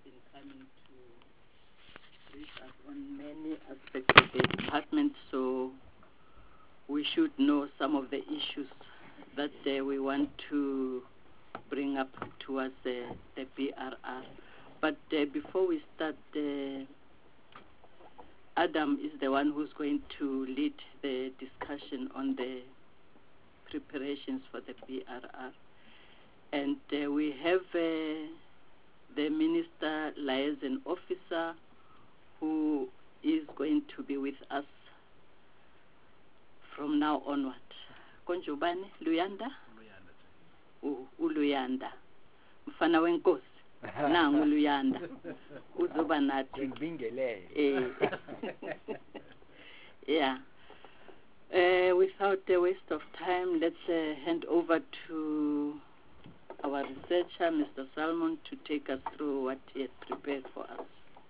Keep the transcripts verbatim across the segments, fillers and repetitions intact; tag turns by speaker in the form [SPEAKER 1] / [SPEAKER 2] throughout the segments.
[SPEAKER 1] been coming to brief us on many aspects of the department, so we should know some of the issues that uh, we want to bring up towards the, the B R R. But uh, before we start, uh, Adam is the one who's going to lead the discussion on the preparations for the B R R. And uh, we have uh, the Minister Liaison Officer who is going to be with us from now onward. Konjubane, Luyanda? Luyanda. Uluyanda. Mfana wenkosi. Nangu Luyanda. Uzoba nathi. Eh. Yeah. Uh, without a waste of time, let's uh, hand over to our researcher, Mister Salmon, to take us through what he has prepared for us.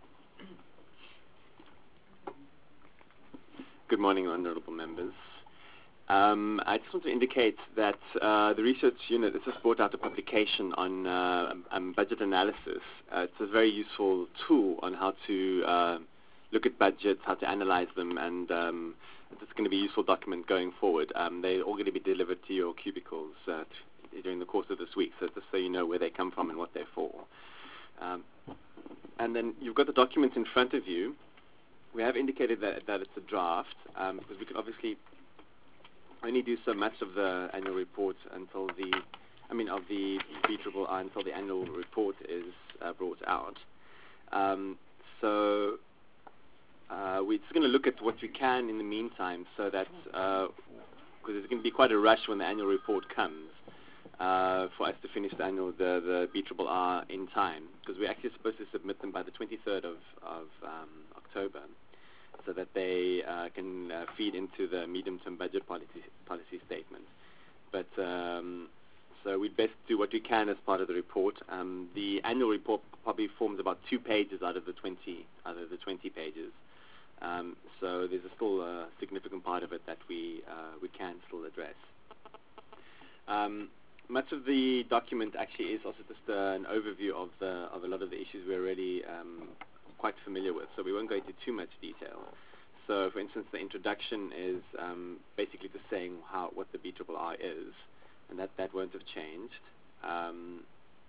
[SPEAKER 2] Good morning, honourable members. Um, I just want to indicate that uh, the research unit has just brought out a publication on uh, um, budget analysis. Uh, it's a very useful tool on how to uh, look at budgets, how to analyze them, and um, it's going to be a useful document going forward. Um, they're all going to be delivered to your cubicles uh, t- during the course of this week, so just so you know where they come from and what they're for. Um, and then you've got the documents in front of you. We have indicated that, that it's a draft, um, because we can obviously only do so much of the annual report until the, I mean, of the B I I I until the annual report is uh, brought out. Um, so uh, we're just going to look at what we can in the meantime, so that, because uh, there's going to be quite a rush when the annual report comes uh, for us to finish the annual, the, the B I I I in time, because we're actually supposed to submit them by the twenty-third of, of um, October, so that they uh, can uh, feed into the medium-term budget policy, policy statement. But um, so we'd best do what we can as part of the report. Um, the annual report probably forms about two pages out of the twenty, out of the twenty pages. Um, so there's a still a significant part of it that we uh, we can still address. Um, much of the document actually is also just uh, an overview of the of a lot of the issues we're already um, quite familiar with, so we won't go into too much detail. So, for instance, the introduction is um, basically just saying how what the B I I I is, and that, that won't have changed. Um,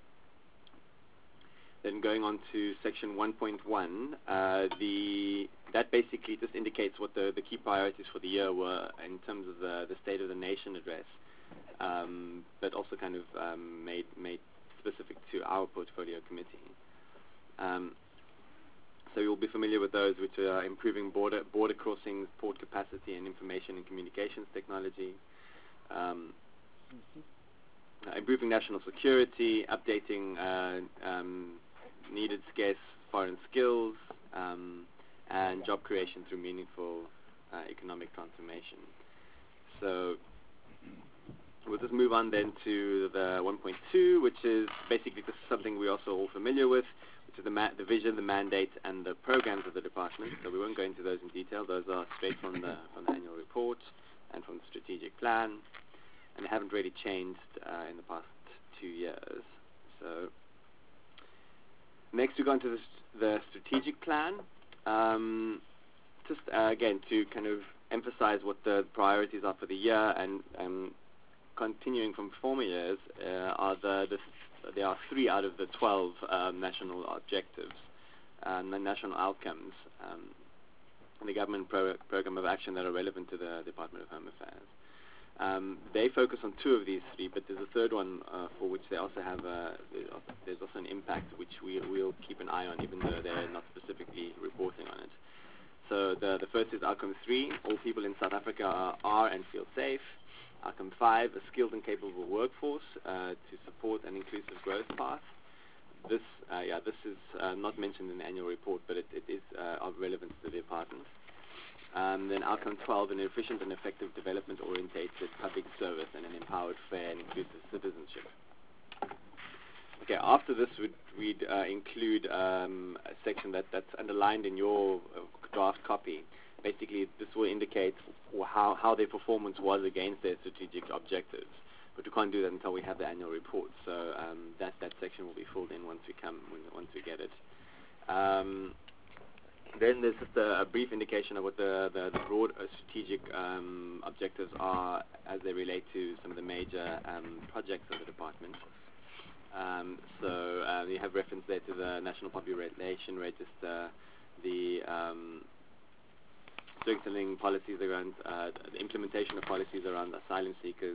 [SPEAKER 2] then going on to section one point one, uh, the that basically just indicates what the, the key priorities for the year were in terms of the, the State of the Nation address, um, but also kind of um, made made specific to our portfolio committee. Um, So you'll be familiar with those, which are improving border border crossings, port capacity, and information and communications technology, um, mm-hmm. uh, improving national security, updating uh, um, needed scarce foreign skills, um, and job creation through meaningful uh, economic transformation. So we'll just move on then to the one point two, which is basically just something we're also all familiar with, which is the, ma- the vision, the mandate, and the programs of the department. So we won't go into those in detail. Those are straight from the, from the annual report and from the strategic plan, and they haven't really changed uh, in the past two years. So next we go into the, st- the strategic plan. Um, just uh, again to kind of emphasize what the priorities are for the year, and um, continuing from former years uh, are the, the there are three out of the twelve um, national objectives and the national outcomes um, in the government pro- program of action that are relevant to the Department of Home Affairs. Um, they focus on two of these three, but there's a third one uh, for which they also have a, there's also an impact which we will keep an eye on, even though they're not specifically reporting on it. So the, the first is outcome three: all people in South Africa are, are and feel safe. Outcome five: a skilled and capable workforce uh, to support an inclusive growth path. This, uh, yeah, this is uh, not mentioned in the annual report, but it, it is uh, of relevance to the department. Um, then outcome twelve: an efficient and effective development-orientated public service and an empowered, fair, and inclusive citizenship. Okay, after this, we'd, we'd uh, include um, a section that, that's underlined in your uh, draft copy. Basically, this will indicate how, how their performance was against their strategic objectives. But we can't do that until we have the annual report. So um, that, that section will be filled in once we come, when, once we get it. Um, then there's just a, a brief indication of what the, the, the broad uh, strategic um, objectives are as they relate to some of the major um, projects of the department. Um, so uh, you have reference there to the National Population Register, the um, strengthening policies around uh, the implementation of policies around asylum seekers,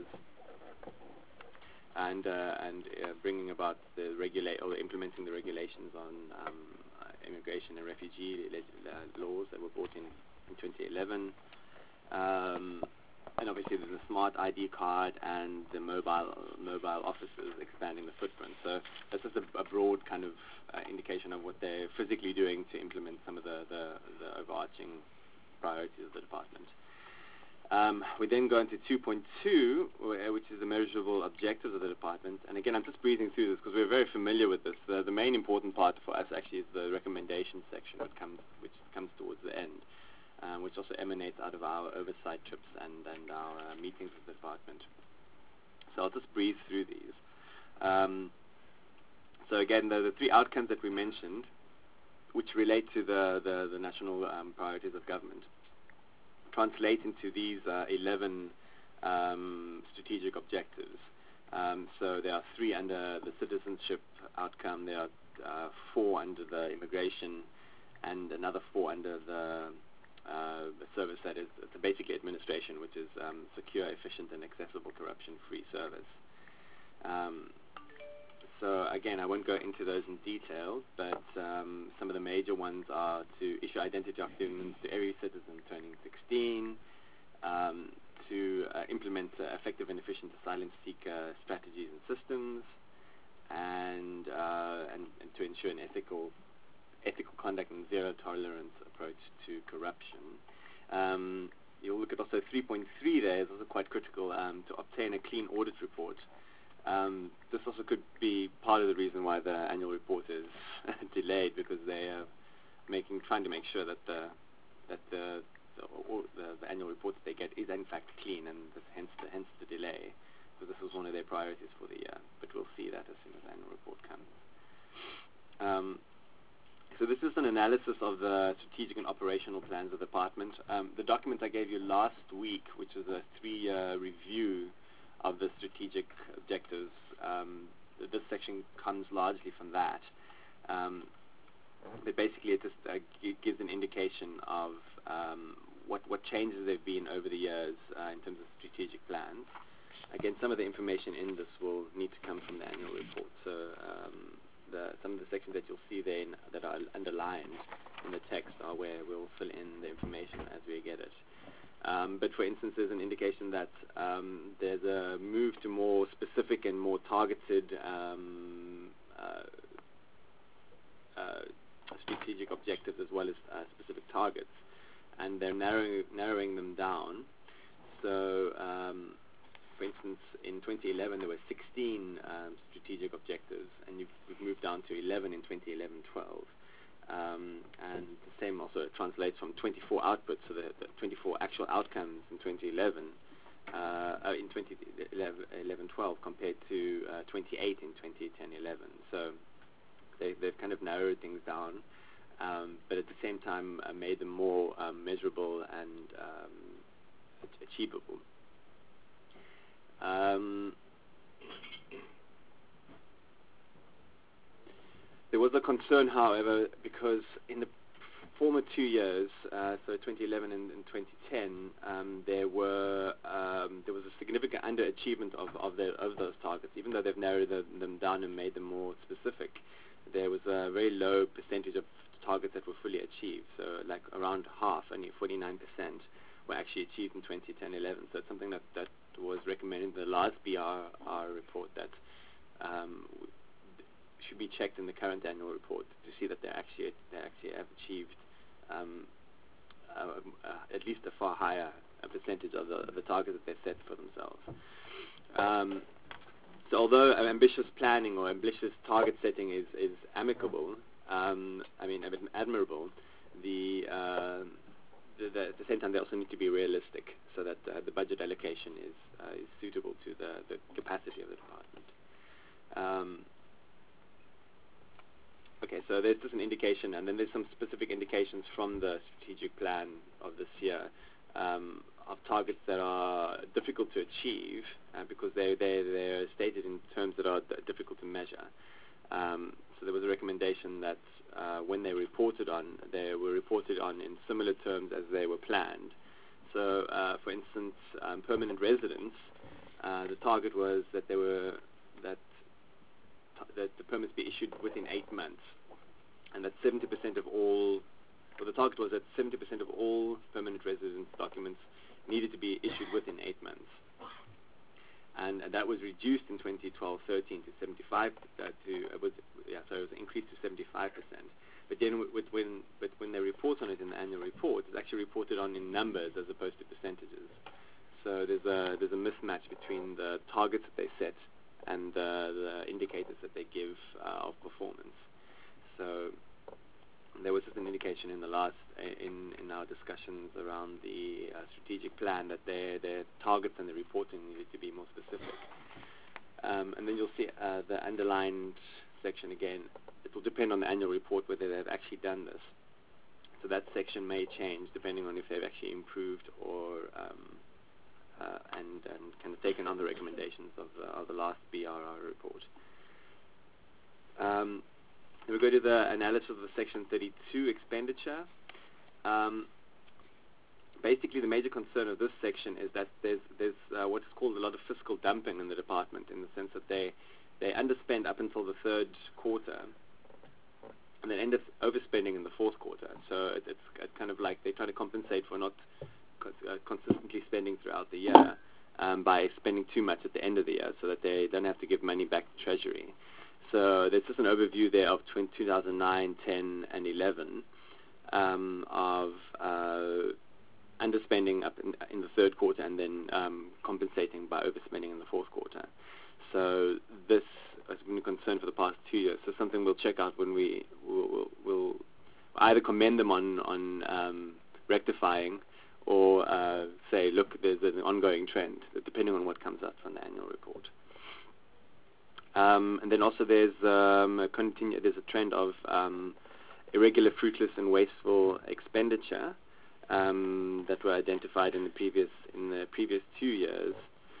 [SPEAKER 2] and uh, and uh, bringing about the regulate or implementing the regulations on um, uh, immigration and refugee le- uh, laws that were brought in in twenty eleven. Um, and obviously there's a smart I D card and the mobile mobile offices expanding the footprint. So that's just a, a broad kind of uh, indication of what they're physically doing to implement some of the, the, the overarching priorities of the department. Um, we then go into two point two, which is the measurable objectives of the department. And again, I'm just breezing through this because we're very familiar with this. The, the main important part for us actually is the recommendation section, which comes, which comes towards the end, um, which also emanates out of our oversight trips and, and our uh, meetings with the department. So I'll just breeze through these. Um, so again, the, the three outcomes that we mentioned, which relate to the, the, the national um, priorities of government, translate into these uh, eleven um, strategic objectives. Um, so there are three under the citizenship outcome, there are uh, four under the immigration, and another four under the, uh, the service that is it's basically administration, which is um, secure, efficient, and accessible corruption-free service. Um, So again, I won't go into those in detail, but um, some of the major ones are to issue identity documents to every citizen turning sixteen, um, to uh, implement uh, effective and efficient asylum seeker strategies and systems, and, uh, and, and to ensure an ethical, ethical conduct and zero tolerance approach to corruption. Um, you'll look at also three point three there is also quite critical, um, to obtain a clean audit report. Um, this also could be part of the reason why the annual report is delayed, because they are making, trying to make sure that the that the the, the the annual report that they get is in fact clean, and this, hence the hence the delay, because this was one of their priorities for the year. But we'll see that as soon as the annual report comes. Um, so this is an analysis of the strategic and operational plans of the department. Um, the document I gave you last week, which was a three-year review of the strategic objectives, um, this section comes largely from that. Um, but basically it just uh, g- gives an indication of um, what, what changes there have been over the years uh, in terms of strategic plans. Again, some of the information in this will need to come from the annual report. So um, the, some of the sections that you'll see there in, that are underlined in the text are where we'll fill in the information as we get it. Um, but for instance, there's an indication that um, there's a move to more specific and more targeted um, uh, uh, strategic objectives as well as uh, specific targets, and they're narrowing, narrowing them down. So, um, for instance, in twenty eleven there were sixteen um, strategic objectives, and you've, we've moved down to eleven in twenty eleven twelve. Um, and the same also translates from twenty-four outputs, so the, the twenty-four actual outcomes in twenty eleven, uh, uh, in twenty eleven twelve compared to uh, twenty-eight in twenty ten eleven. So they, they've kind of narrowed things down, um, but at the same time uh, made them more um, measurable and um, achievable. Um, There was a concern, however, because in the former two years, uh, so twenty eleven and, and twenty ten, um, there were um, there was a significant underachievement of of, their, of those targets. Even though they've narrowed the, them down and made them more specific, there was a very low percentage of targets that were fully achieved. So, like around half, only forty-nine percent, were actually achieved in twenty ten eleven. So it's something that that was recommended in the last B R R report that. Um, should be checked in the current annual report to see that they actually they actually have achieved um, uh, uh, at least a far higher a percentage of the, of the targets that they set for themselves. Um, so although ambitious planning or ambitious target setting is, is amicable, um, I mean admirable, the, uh, the, the at the same time they also need to be realistic so that uh, the budget allocation is uh, is suitable to the, the capacity of the department. Um, Okay, so there's just an indication, and then there's some specific indications from the strategic plan of this year um, of targets that are difficult to achieve uh, because they, they, they're stated in terms that are d- difficult to measure. Um, so there was a recommendation that uh, when they reported on, they were reported on in similar terms as they were planned. So, uh, for instance, um, permanent residents, uh, the target was that they were that t- that the permits be issued within eight months, and that seventy percent of all, well, the target was that seventy percent of all permanent residence documents needed to be issued within eight months, and, and that was reduced in twenty twelve thirteen to seventy-five uh, to it was yeah, so it was increased to seventy-five percent. But then with, with when but when they report on it in the annual report, it's actually reported on in numbers as opposed to percentages. So there's a there's a mismatch between the targets that they set and uh, the indicators that they give uh, of performance. So there was just an indication in the last in in our discussions around the uh, strategic plan that their their targets and the reporting needed to be more specific. Um, and then you'll see uh, the underlined section again. It will depend on the annual report whether they've actually done this. So that section may change depending on if they've actually improved or um, uh, and, and kind of taken on the recommendations of the, of the last B R R report. Um, then we go to the analysis of the section thirty-two expenditure. Um, basically, the major concern of this section is that there's there's uh, what's called a lot of fiscal dumping in the department, in the sense that they they underspend up until the third quarter, and then end up overspending in the fourth quarter. So it, it's it's kind of like they try to compensate for not co- uh, consistently spending throughout the year um, by spending too much at the end of the year, so that they don't have to give money back to Treasury. So there's just an overview there of two thousand nine, ten, and eleven um, of uh, underspending up in, in the third quarter, and then um, compensating by overspending in the fourth quarter. So this has been a concern for the past two years. So something we'll check out when we will we'll, we'll either commend them on on um, rectifying, or uh, say, look, there's an ongoing trend, depending on what comes out from the annual report. Um, and then also there's um, a continu- there's a trend of um, irregular, fruitless, and wasteful expenditure um, that were identified in the previous in the previous two years.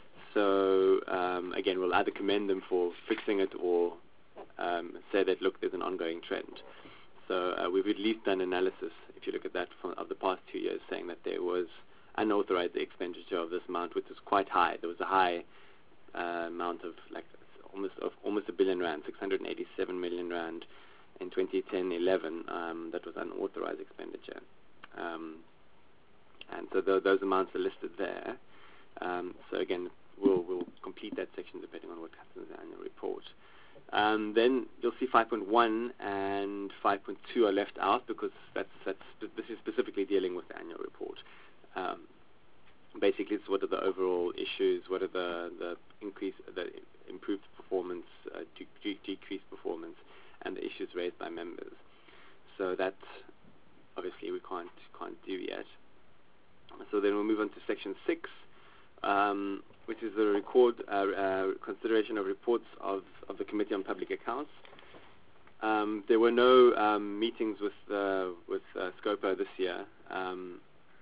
[SPEAKER 2] So um, again, we'll either commend them for fixing it, or um, say that, look, there's an ongoing trend. So uh, we've at least done analysis, if you look at that, from, of the past two years, saying that there was unauthorized expenditure of this amount, which was quite high. There was a high uh, amount of like almost of almost a billion rand, six hundred eighty-seven million rand in twenty ten eleven. Um, that was unauthorized expenditure, um, and so th- those amounts are listed there. Um, so again, we'll we'll complete that section depending on what happens in the annual report. Um, then you'll see five point one and five point two are left out because that's that's this is specifically dealing with the annual report. Um, basically, it's what are the overall issues, what are the the increase, the improved performance, uh, de- de- decreased performance, and the issues raised by members. So that obviously we can't can't do yet. So then we'll move on to section six. Um, which is the record uh, uh, consideration of reports of, of the Committee on Public Accounts. Um, there were no um, meetings with uh, with uh, SCOPA this year um,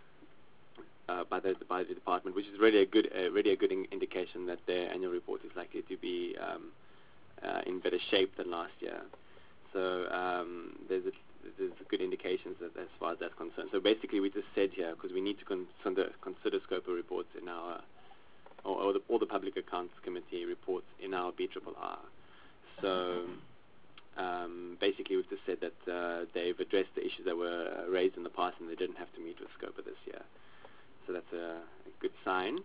[SPEAKER 2] uh, by the by the department, which is really a good uh, really a good in- indication that their annual report is likely to be um, uh, in better shape than last year. So um, there's a, there's a good indications that as far as that's concerned. So basically, we just said here, because we need to consider consider SCOPA reports in our or, or the, all the Public Accounts Committee reports in our B R R R. So um, basically, we've just said that uh, they've addressed the issues that were raised in the past, and they didn't have to meet with SCOPA this year. So that's a, a good sign.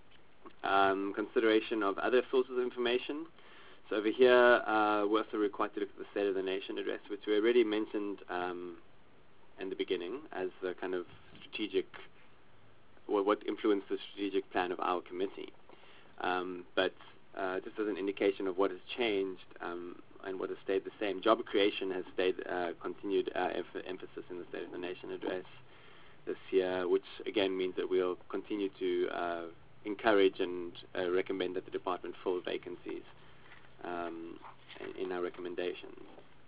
[SPEAKER 2] Um, consideration of other sources of information. So over here, uh, we're also required to look at the State of the Nation address, which we already mentioned um, in the beginning as a kind of strategic, or what influenced the strategic plan of our committee. Um, but uh, just as an indication of what has changed um, and what has stayed the same, job creation has stayed uh, continued uh, emph- emphasis in the State of the Nation address this year, which again means that we'll continue to uh, encourage and uh, recommend that the department fill vacancies Um, in our recommendations.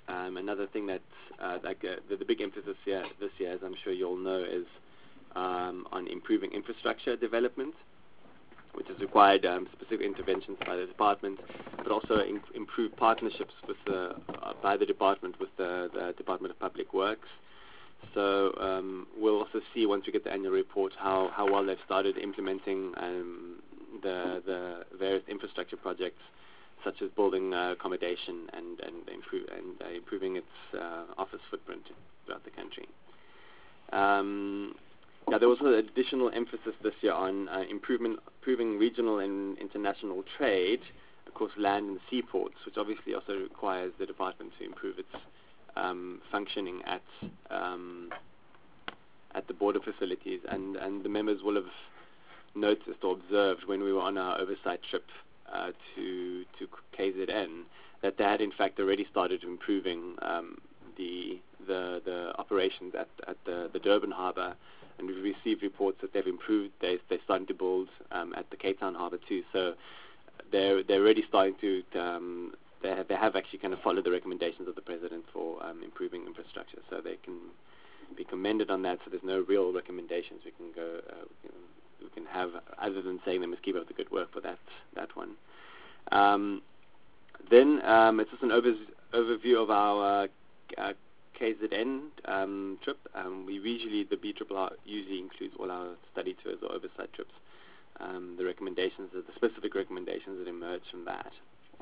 [SPEAKER 2] Um, another thing that, uh, like uh, the, the big emphasis here this year, as I'm sure you all know, is um, on improving infrastructure development, which has required um, specific interventions by the department, but also in, improved partnerships with the, uh, by the department with the, the Department of Public Works. So um, we'll also see once we get the annual report how, how well they've started implementing um, the, the various infrastructure projects, such as building uh, accommodation and, and, improve, and uh, improving its uh, office footprint throughout the country. Um, yeah, there was an additional emphasis this year on uh, improvement, improving regional and international trade, of course, land and seaports, which obviously also requires the department to improve its um, functioning at um, at the border facilities. And, and the members will have noticed or observed when we were on our oversight trip uh, to to K Z N that they had in fact already started improving um, the, the the operations at at the, the Durban harbour. And we've received reports that they've improved. They, they're starting to build um, at the Cape Town harbour too. So they're they're already starting to. to um, they have, they have actually kind of followed the recommendations of the president for um, improving infrastructure. So they can be commended on that. So there's no real recommendations we can go. Uh, we, can, we can have other than saying they must keep up the good work for that that one. Um, then um, it's just an over, overview of our. Uh, uh, K Z N um, trip. Um, we usually, the B R R R usually includes all our study tours or oversight trips. Um, the recommendations, the specific recommendations that emerge from that.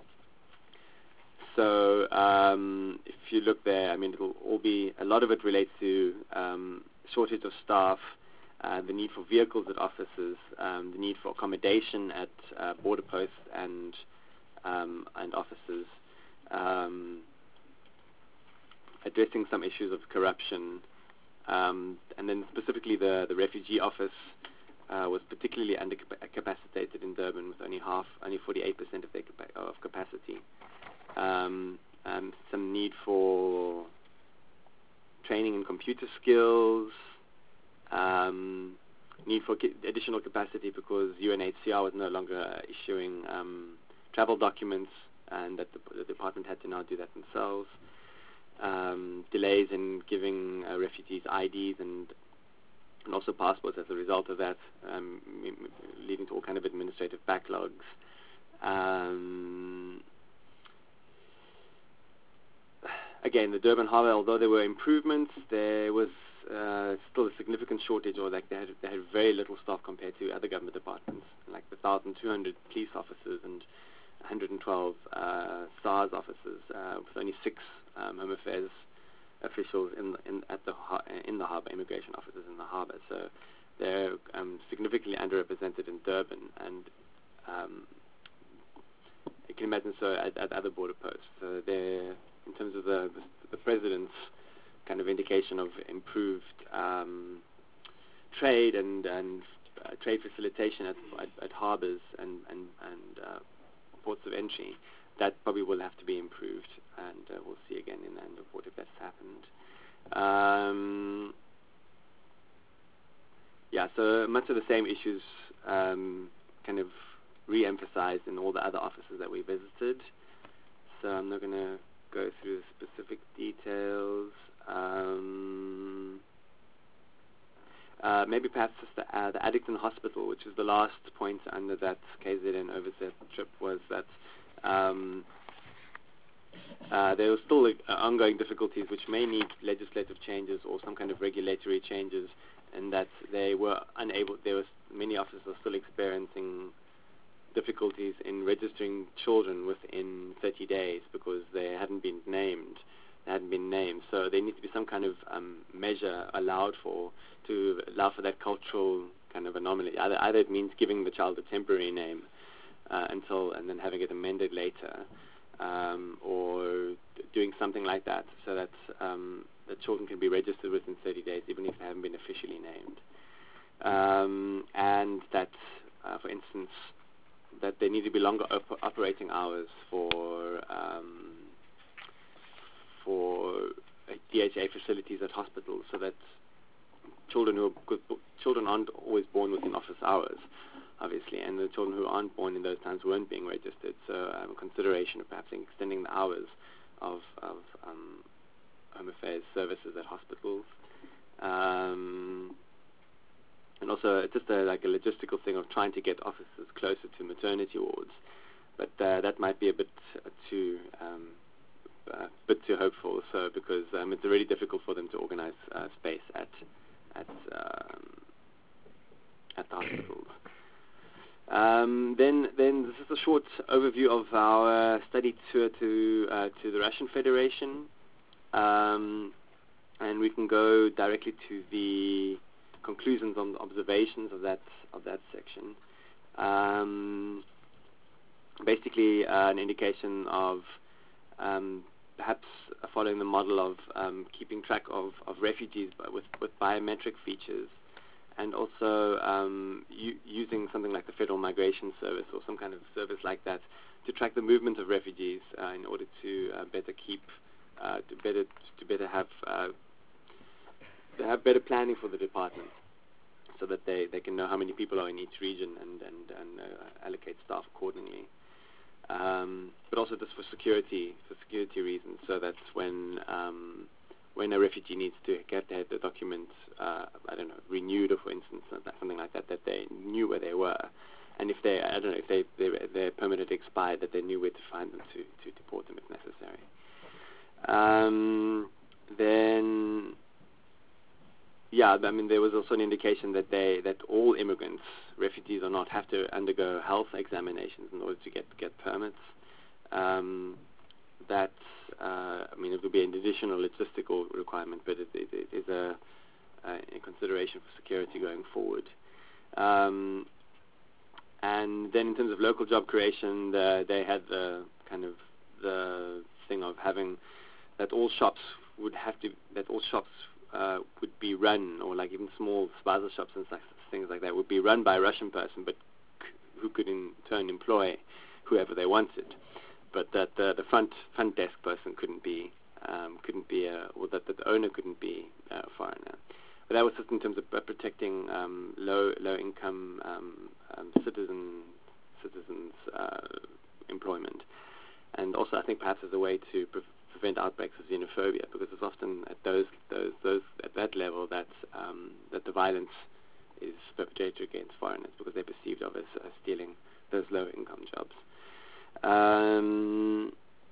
[SPEAKER 2] So um, if you look there, I mean, it'll all be, a lot of it relates to um, shortage of staff, uh, the need for vehicles at offices, um, the need for accommodation at uh, border posts and um, and offices. Um, addressing some issues of corruption, um, and then specifically the, the refugee office uh, was particularly undercapacitated in Durban with only half, only forty-eight percent of their capa- of capacity. Um, um, some need for training in computer skills, um, need for ki- additional capacity because U N H C R was no longer issuing um, travel documents, and that the, the department had to now do that themselves. Um, delays in giving uh, refugees I Ds and, and also passports as a result of that, um, m- leading to all kind of administrative backlogs. Um, again, the Durban Harbour, although there were improvements, there was uh, still a significant shortage, or like they had, they had very little staff compared to other government departments, like the one thousand two hundred police officers and one hundred twelve uh, SARS officers, uh, with only six um, Home Affairs officials in the, in at the in the harbour, immigration officers in the harbour. So they're um, significantly underrepresented in Durban, and um, you can imagine so at, at other border posts. So they're, in terms of the, the the president's kind of indication of improved um, trade and and uh, trade facilitation at at, at harbours and and and uh, ports of entry, that probably will have to be improved, and uh, we'll see again in the end report if that's happened. Um, yeah, so much of the same issues um, kind of re-emphasized in all the other offices that we visited. So I'm not going to go through the specific details. Um, Uh, maybe perhaps just the, uh, the Addington Hospital, which is the last point under that K Z N oversight trip, was that um, uh, there were still uh, ongoing difficulties which may need legislative changes or some kind of regulatory changes, and that they were unable, there was many officers are still experiencing difficulties in registering children within thirty days because they hadn't been named. hadn't been named, so there needs to be some kind of um, measure allowed for to allow for that cultural kind of anomaly. Either, either it means giving the child a temporary name uh, until and then having it amended later, um, or doing something like that, so that um, the children can be registered within thirty days, even if they haven't been officially named. Um, and that, uh, for instance, that there need to be longer op- operating hours for um, for D H A facilities at hospitals, so that children who are, children aren't always born within office hours, obviously, and the children who aren't born in those times weren't being registered. So um, consideration of perhaps extending the hours of, of um, Home Affairs services at hospitals. Um, and also it's just a, like a logistical thing of trying to get officers closer to maternity wards. But uh, that might be a bit uh, too um, a bit too hopeful, so because um, it's really difficult for them to organize uh, space at at um, at the hospitals. Um, then, then this is a short overview of our uh, study tour to uh, to the Russian Federation, um, and we can go directly to the conclusions on the observations of that of that section. Um, basically, uh, an indication of um, perhaps following the model of um, keeping track of, of refugees with with biometric features. And also um, u- using something like the Federal Migration Service or some kind of service like that to track the movement of refugees uh, in order to uh, better keep, uh, to better to better have uh, to have better planning for the department, so that they, they can know how many people are in each region and and, and uh, allocate staff accordingly. Um, but also just for security for security reasons, so that when um, when a refugee needs to get their, the documents, uh, I don't know, renewed, or for instance, something like that, that they knew where they were, and if they, I don't know, if they, they their permit had expired, that they knew where to find them to, to deport them if necessary. Um, then, yeah, I mean, there was also an indication that they that all immigrants, refugees or not, have to undergo health examinations in order to get get permits. Um, that uh, I mean, it would be an additional logistical requirement, but it, it, it is a, a consideration for security going forward. Um, and then, in terms of local job creation, the, they had the kind of the thing of having that all shops would have to that all shops uh, would be run, or like even small spaza shops and such, things like that, would be run by a Russian person, but c- who could in turn employ whoever they wanted. But that the, the front front desk person couldn't be um, couldn't be a, or that, that the owner couldn't be a foreigner. But that was just in terms of uh, protecting um, low low income um, um, citizen citizens uh, employment, and also I think perhaps as a way to pre- prevent outbreaks of xenophobia, because it's often at those those those at that level that um, that the violence is perpetrated against foreigners, because they're perceived of as uh, stealing those low income jobs. Um,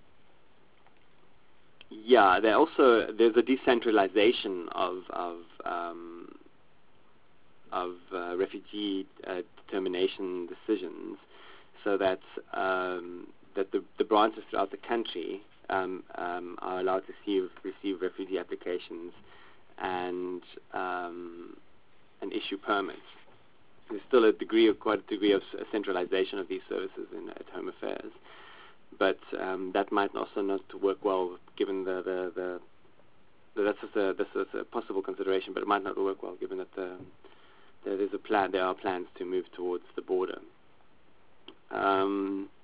[SPEAKER 2] yeah, there also there's a decentralization of of um, of uh, refugee uh, determination decisions, so that um, that the, the branches throughout the country um, um, are allowed to receive receive refugee applications and um, and issue permits. There's still a degree of quite a degree of centralization of these services in at Home Affairs, but um, that might also not work well given the the, the, the that's just a that's just a possible consideration, but it might not work well given that the, there is a plan there are plans to move towards the border. Um,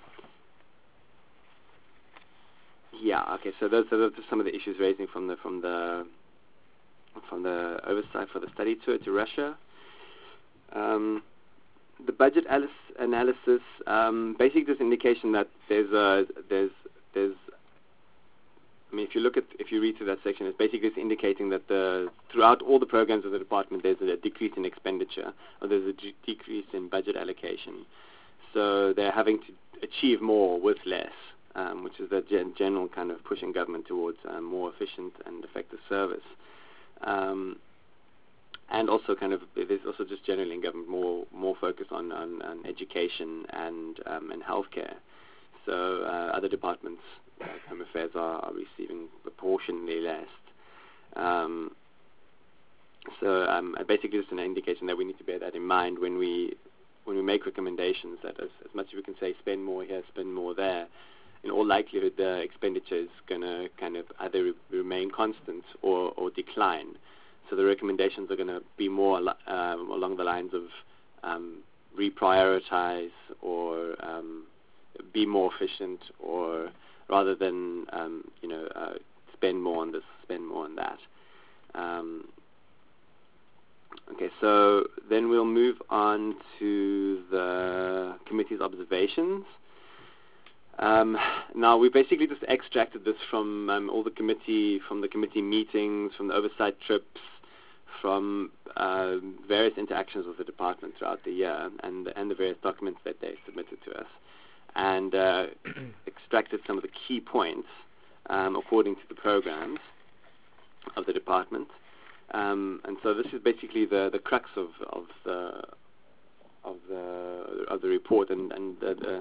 [SPEAKER 2] yeah, okay. So those are some of the issues raising from the from the from the oversight for the study tour to Russia. Um, the budget alis- analysis um, basically just indication that there's a there's there's I mean if you look at if you read through that section, it's basically just indicating that the throughout all the programs of the department there's a decrease in expenditure, or there's a d- decrease in budget allocation. So they're having to achieve more with less, um, which is the gen- general kind of pushing government towards a more efficient and effective service. Um, And also, kind of, there's also just generally in government more more focus on, on, on education and um, and healthcare. So uh, other departments, like Home Affairs, are, are receiving proportionally less. Um, so um, basically, it's an indication that we need to bear that in mind when we when we make recommendations. That as, as much as we can say, spend more here, spend more there, in all likelihood, the expenditure is going to kind of either re- remain constant or, or decline. So the recommendations are going to be more um, along the lines of um, reprioritize or um, be more efficient, or rather than um, you know uh, spend more on this, spend more on that. Um, okay, so then we'll move on to the committee's observations. Um, now, we basically just extracted this from um, all the committee, from the committee meetings, from the oversight trips, from uh, various interactions with the department throughout the year, and, and the various documents that they submitted to us, and uh, extracted some of the key points um, according to the programs of the department. Um, and so this is basically the, the crux of, of the of the of the report, and, and the, the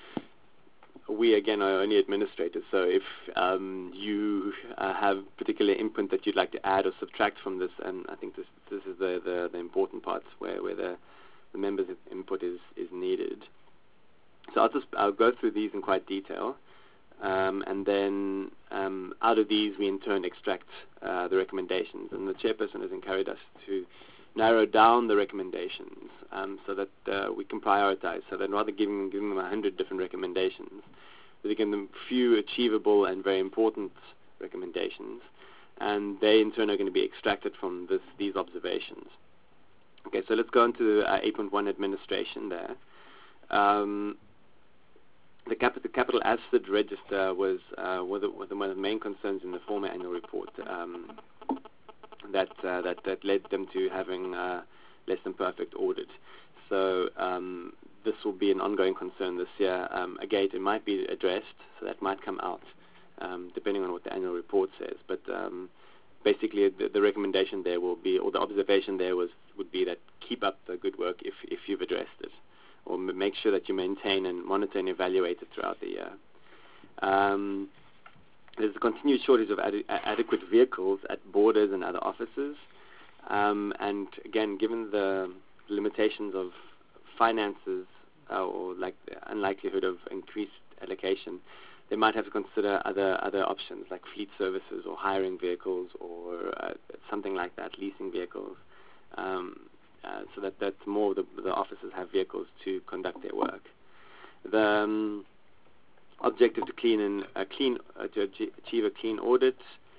[SPEAKER 2] we, again, are only administrators, so if um, you uh, have particular input that you'd like to add or subtract from this, and I think this this is the, the, the important parts where, where the, the members' input is, is needed. So I'll just I'll go through these in quite detail, um, and then um, out of these we in turn extract uh, the recommendations, and the chairperson has encouraged us to narrow down the recommendations um, so that uh, we can prioritize, so that rather giving, giving them a hundred different recommendations, we give them few achievable and very important recommendations, and they in turn are going to be extracted from this, these observations. Okay, so let's go into uh, eight point one administration there. Um, the, cap the capital asset register was, uh, was, the, was one of the main concerns in the former annual report. Um, That, uh, that that led them to having uh, less than perfect audit. So um, this will be an ongoing concern this year. Um, again, it might be addressed, so that might come out, um, depending on what the annual report says. But um, basically, the, the recommendation there will be, or the observation there was would be that keep up the good work if if you've addressed it, or m make sure that you maintain and monitor and evaluate it throughout the year. Um, There's a continued shortage of ad adequate vehicles at borders and other offices. Um, and again, given the limitations of finances uh, or like the unlikelihood of increased allocation, they might have to consider other other options like fleet services or hiring vehicles or uh, something like that, leasing vehicles, um, uh, so that, that more of the, the offices have vehicles to conduct their work. The um, objective to clean and uh, clean uh, to achieve a clean audit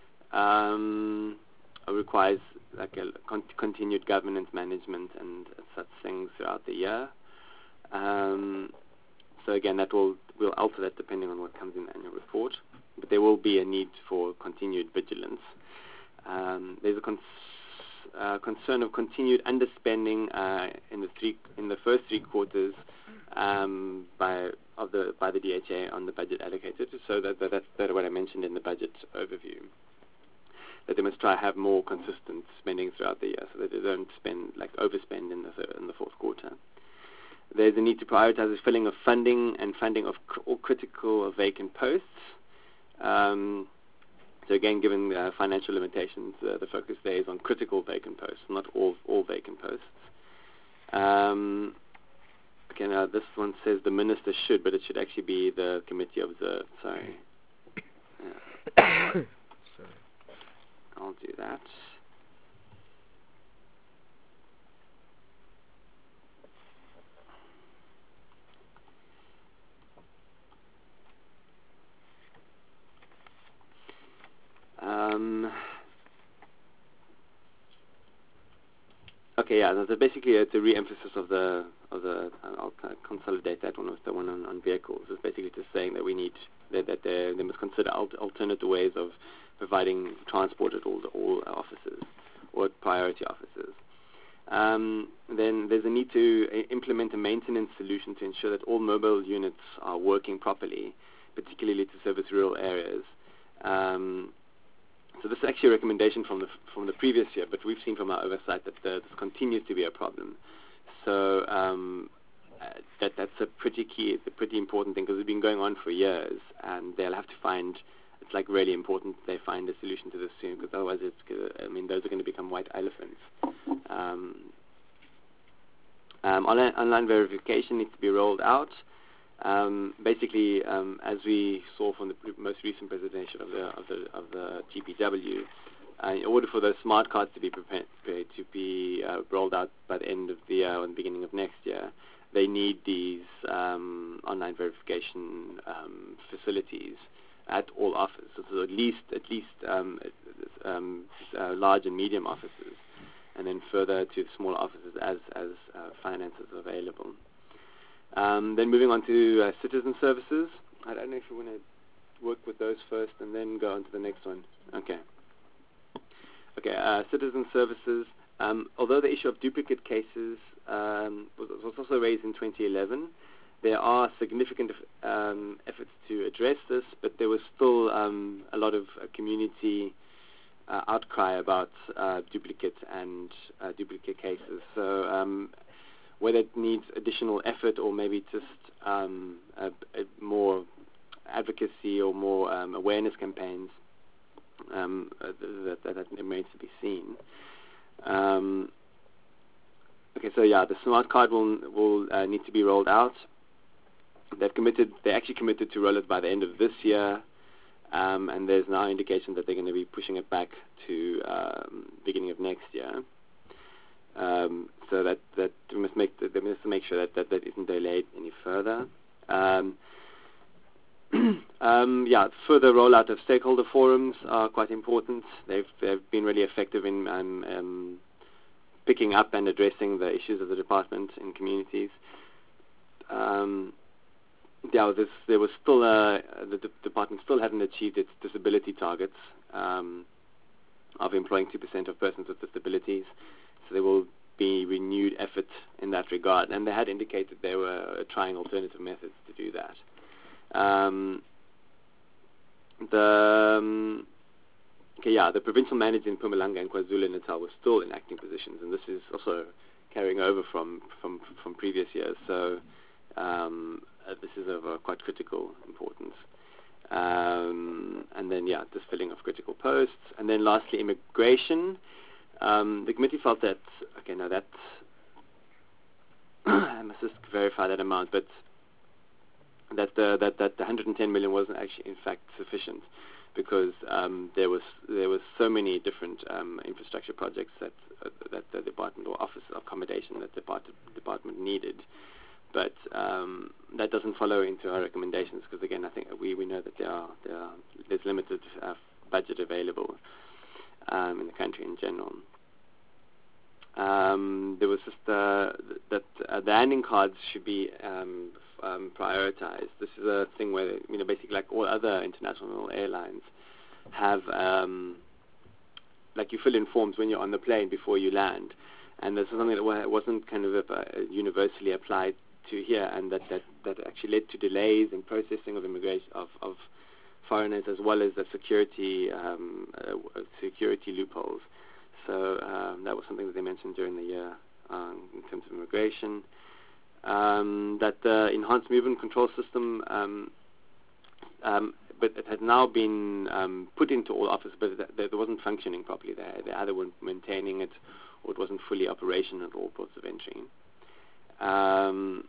[SPEAKER 2] um, requires like a con continued governance management and such things throughout the year. Um, so again, that will will alter that depending on what comes in the annual report, but there will be a need for continued vigilance. Um, there's a con uh, concern of continued underspending uh, in the three in the first three quarters um, by of the by the D H A on the budget allocated. So that, that that's that what I mentioned in the budget overview, that they must try to have more consistent spending throughout the year, so that they don't spend like overspend in the th in the fourth quarter. There's a need to prioritize the filling of funding and funding of cr all critical or vacant posts. Um, so again, given uh, financial limitations, uh, the focus there is on critical vacant posts, not all all vacant posts. Um, Okay, now this one says the minister should, but it should actually be the committee observed. Sorry. Yeah.
[SPEAKER 3] Sorry.
[SPEAKER 2] I'll do that. Um, okay, yeah, so basically it's a re-emphasis of the of the. I'll consolidate that one with the one on, on vehicles. It's basically just saying that we need that, that they, they must consider al alternate ways of providing transport at all the, all offices or at priority offices. Um, then there's a need to implement a maintenance solution to ensure that all mobile units are working properly, particularly to service rural areas. Um, so this is actually a recommendation from the from the previous year, but we've seen from our oversight that the, this continues to be a problem. So um, uh, that that's a pretty key, it's a pretty important thing because it's been going on for years, and they'll have to find. It's like really important they find a solution to this soon, because otherwise, it's I mean, those are going to become white elephants. Um, um, online, online verification needs to be rolled out. Um, basically, um, as we saw from the most recent presentation of the of the of the G P W, uh, in order for those smart cards to be prepared to be uh, rolled out by the end of the year or the beginning of next year, they need these um, online verification um, facilities at all offices, so at least at least um, um, uh, large and medium offices, and then further to small offices as as uh, finances are available. Um, then moving on to uh, citizen services, I don't know if you want to work with those first and then go on to the next one. Okay. Okay, uh, citizen services. Um, although the issue of duplicate cases um, was, was also raised in twenty eleven, there are significant um, efforts to address this, but there was still um, a lot of uh, community uh, outcry about uh, duplicate and uh, duplicate cases. So um, whether it needs additional effort or maybe just um, a, a more advocacy or more um, awareness campaigns, um, uh, that, that, that remains to be seen. Um, okay, so yeah, the smart card will will uh, need to be rolled out. They've committed. They actually committed to roll it by the end of this year, um, and there's now indication that they're going to be pushing it back to um, beginning of next year. Um, so that that we must make they must make sure that that, that isn't delayed any further. Um, um, yeah, further rollout of stakeholder forums are quite important. They've they've been really effective in um, um, picking up and addressing the issues of the department in communities. Um, yeah, this, there was still a, the de- department still hadn't achieved its disability targets um, of employing two percent of persons with disabilities. So there will be renewed effort in that regard, and they had indicated they were trying alternative methods to do that. Um, the um, okay, yeah, the provincial managers in Mpumalanga and KwaZulu-Natal were still in acting positions, and this is also carrying over from from, from previous years. So um, uh, this is of uh, quite critical importance. Um, and then, yeah, just filling of critical posts, and then lastly, immigration. Um, the committee felt that okay, no, that I must just verify that amount, but that the, that that the one hundred ten million wasn't actually in fact sufficient, because um, there was there was so many different um, infrastructure projects that uh, that the department or office accommodation that the depart- department needed, but um, that doesn't follow into our recommendations, because again I think we, we know that there are, there are there's limited uh, budget available um, in the country in general. Um, there was just uh, that uh, the landing cards should be um, um, prioritized. This is a thing where, you know, basically like all other international airlines have, um, like you fill in forms when you're on the plane before you land, and this is something that wasn't kind of uh, universally applied to here, and that, that, that actually led to delays in processing of immigration of, of foreigners, as well as the security um, uh, security loopholes. So um, that was something that they mentioned during the year um, in terms of immigration. Um, that the enhanced movement control system, um, um, but it had now been um, put into all offices, but it, it wasn't functioning properly. They, they either weren't maintaining it, or it wasn't fully operational at all ports of entry. Um,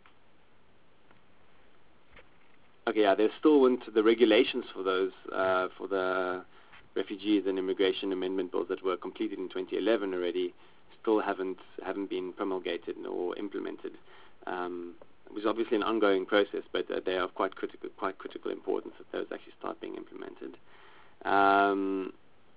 [SPEAKER 2] okay, yeah, there still weren't the regulations for those uh, for the refugees and immigration amendment bills that were completed in twenty eleven already still haven't haven't been promulgated or implemented. Um, it was obviously an ongoing process, but uh, they are of quite critical quite critical importance that those actually start being implemented. Um,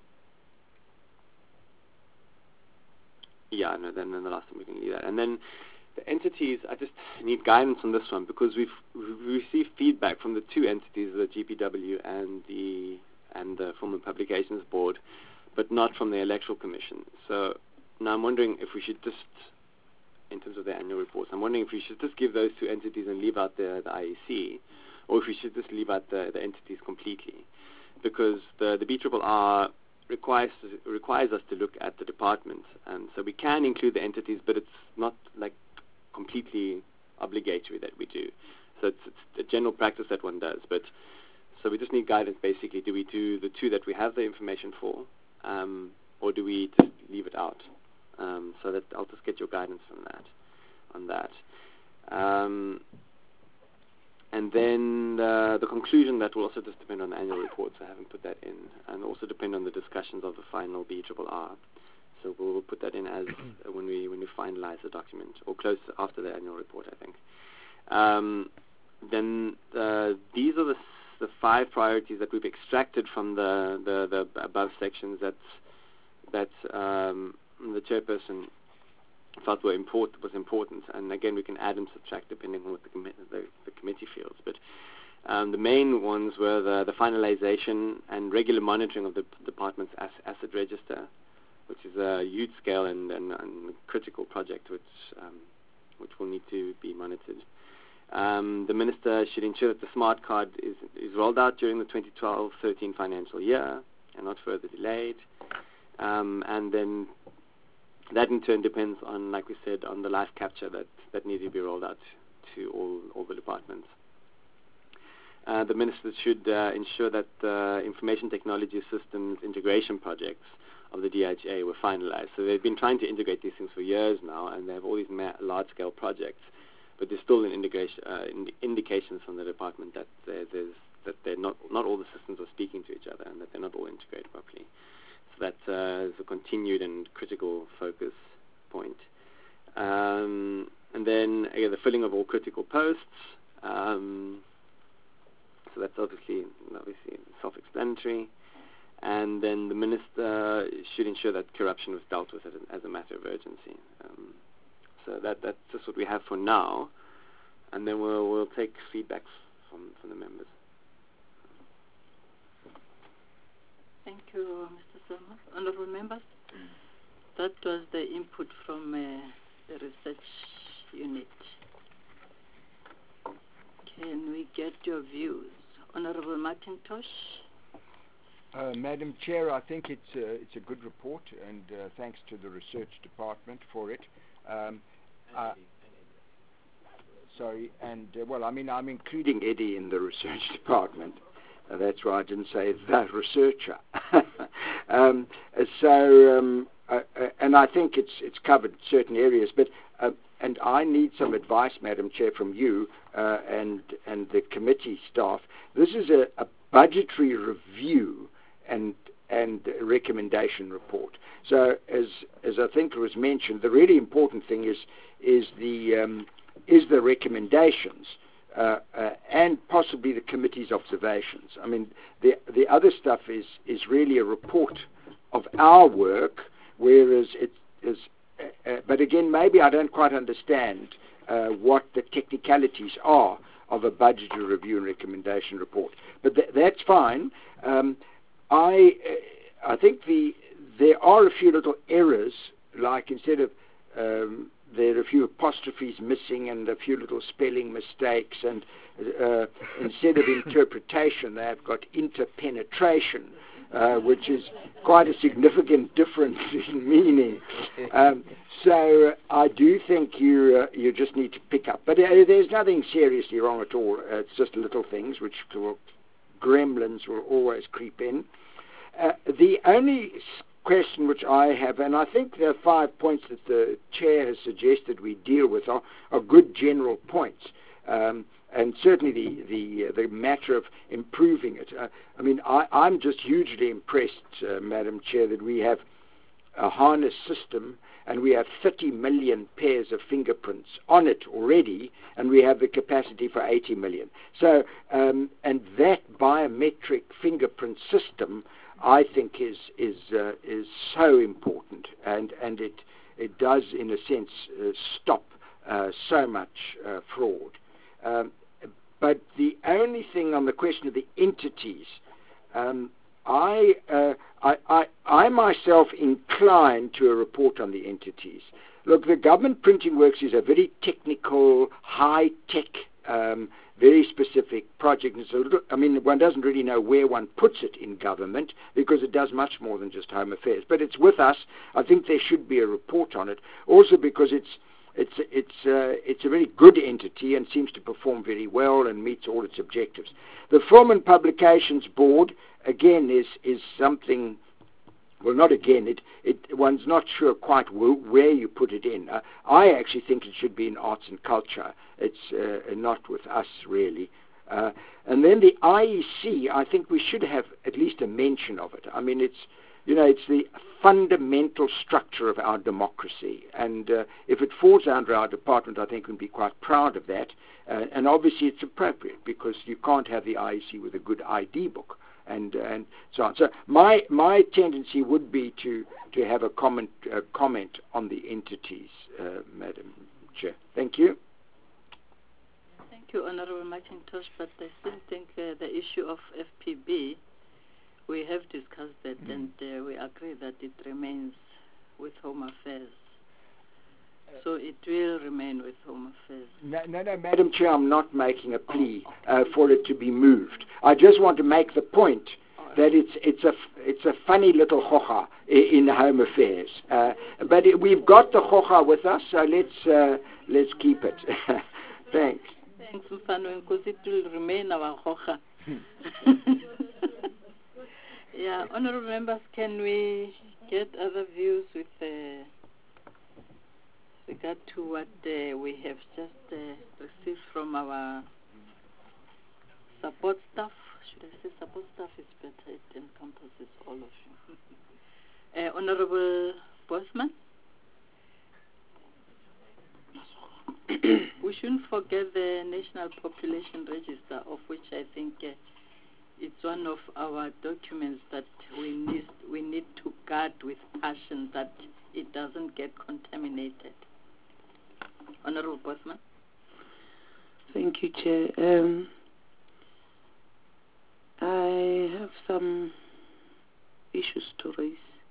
[SPEAKER 2] yeah, no, then, then the last time we can leave that, and then the entities. I just need guidance on this one, because we've, we've received feedback from the two entities, the G P W and the and the Film and Publications Board, but not from the Electoral Commission. So now I'm wondering if we should just, in terms of their annual reports, I'm wondering if we should just give those two entities and leave out the, the I E C, or if we should just leave out the, the entities completely. Because the, the B R R R requires, requires us to look at the department, and so we can include the entities, but it's not like completely obligatory that we do. So it's, it's a general practice that one does, but so we just need guidance, basically. Do we do the two that we have the information for, um, or do we just leave it out? Um, so that I'll just get your guidance from that, on that. Um, and then uh, the conclusion, that will also just depend on the annual reports. I haven't put that in, and also depend on the discussions of the final B R R R. So we'll, we'll put that in as uh, when we when we finalize the document, or close after the annual report, I think. Um, then uh, these are the the five priorities that we've extracted from the, the, the above sections that that um, the chairperson felt were import, was important. And again, we can add and subtract depending on what the, com- the, the committee feels. But Um, the main ones were the, the finalization and regular monitoring of the department's as, asset register, which is a huge scale and, and, and critical project which um, which will need to be monitored. Um, the minister should ensure that the smart card is, is rolled out during the twenty twelve thirteen financial year and not further delayed. Um, and then that in turn depends on, like we said, on the life capture that, that needs to be rolled out to all, all the departments. Uh, the minister should uh, ensure that the information technology systems integration projects of the D H A were finalized. So they've been trying to integrate these things for years now, and they have all these ma- large-scale projects, but there's still an integration, uh, ind- indications from the department that there, there's that they're not not all the systems are speaking to each other and that they're not all integrated properly. So that uh, is a continued and critical focus point. Um, and then again, the filling of all critical posts. Um, so that's obviously obviously self-explanatory. And then the minister should ensure that corruption was dealt with as a, as a matter of urgency. Um, so that that's just what we have for now, and then we'll we'll take feedbacks from from the members.
[SPEAKER 1] Thank you, Mister Selma. Honourable members, that was the input from uh, the research unit. Can we get your views? Honourable McIntosh?
[SPEAKER 3] Uh, Madam Chair, I think it's a, it's a good report, and uh, thanks to the research department for it. Um, uh, sorry, and uh, well, I mean, I'm including Eddie in the research department. Uh, that's why I didn't say the researcher. um, so, um, uh, uh, and I think it's it's covered certain areas, but uh, and I need some advice, Madam Chair, from you uh, and and the committee staff. This is a, a budgetary review and and recommendation report. So, as as I think was mentioned, the really important thing is is the um, is the recommendations. Uh, uh, and possibly the committee's observations. I mean, the the other stuff is is really a report of our work, whereas it is. Uh, uh, but again, maybe I don't quite understand uh, what the technicalities are of a budgetary review and recommendation report. But th- that's fine. Um, I uh, I think the there are a few little errors, like instead of um, there are a few apostrophes missing and a few little spelling mistakes, and uh, instead of interpretation, they've got interpenetration, uh, which is quite a significant difference in meaning. Um, so uh, I do think you uh, you just need to pick up. But uh, there's nothing seriously wrong at all. Uh, it's just little things which will, gremlins will always creep in. Uh, the only question which I have, and I think the five points that the chair has suggested we deal with are, are good general points, um, and certainly the the, uh, the matter of improving it. Uh, I mean, I, I'm just hugely impressed, uh, Madam Chair, that we have a harness system and we have thirty million pairs of fingerprints on it already, and we have the capacity for eighty million. So, um, and that biometric fingerprint system, I think is is uh, is so important, and and it it does in a sense uh, stop uh, so much uh, fraud. Um, but the only thing on the question of the entities, um, I, uh, I I I myself incline to a report on the entities. Look, the Government Printing Works is a very technical, high tech. Um, very specific project. It's a little, I mean, one doesn't really know where one puts it in government because it does much more than just home affairs. But it's with us. I think there should be a report on it. Also because it's it's it's uh, it's a very good entity and seems to perform very well and meets all its objectives. The Film and Publications Board again is is something. Well, not again. It, it one's not sure quite w- where you put it in. Uh, I actually think it should be in arts and culture. It's uh, not with us really. Uh, and then the I E C, I think we should have at least a mention of it. I mean, it's you know, it's the fundamental structure of our democracy, and uh, if it falls under our department, I think we'd be quite proud of that. Uh, and obviously, it's appropriate because you can't have the I E C with a good I D book. And, and so on. So my my tendency would be to, to have a comment uh, comment on the entities, uh, Madam Chair. Thank you.
[SPEAKER 1] Thank you, Honorable McIntosh, but I still think uh, the issue of F P B, we have discussed it, mm. and uh, we agree that it remains with Home Affairs. So it will remain with Home Affairs.
[SPEAKER 3] No, no, no, Madam Chair, I'm not making a plea uh, for it to be moved. I just want to make the point that it's it's a it's a funny little chocha in Home Affairs. Uh, but it, we've got the chocha with us, so let's uh, let's keep it. Thanks.
[SPEAKER 1] Thanks, Mfano, because it will remain our chocha. Yeah, honourable members, can we get other views with uh, regard to what uh, we have just uh, received from our support staff? Should I say support staff is better, it encompasses all of you. uh, Honourable Bosman? We shouldn't forget the National Population Register, of which I think uh, it's one of our documents that we need, we need to guard with passion, that it doesn't get contaminated. Honourable Bosman?
[SPEAKER 4] Thank you, Chair. Um, I have some issues to raise.